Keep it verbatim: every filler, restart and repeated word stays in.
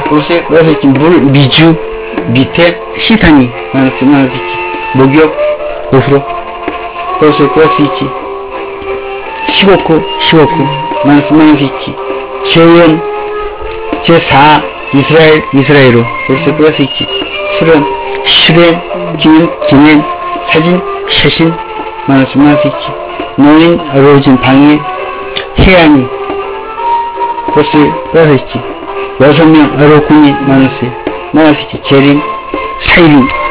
볼세 그래서 있지. 물 미주 밑에 시타니 마이너스 마이너스 있지. 목욕 오프로 볼세 플러스 있지. 십오구 십오구 마이너스 마이너스 있지. 재원 제사 이스라엘 이스라엘로 볼세 플러스 있지. 수련 슈렌 기능 기능 사진 셔신 마이너스 마이너스 있지. 노인 어려워진 방해 해안이 볼세 플러스 있지. 여섯 명 어려군이 마이너스 마이너스 있지. 재림 사일이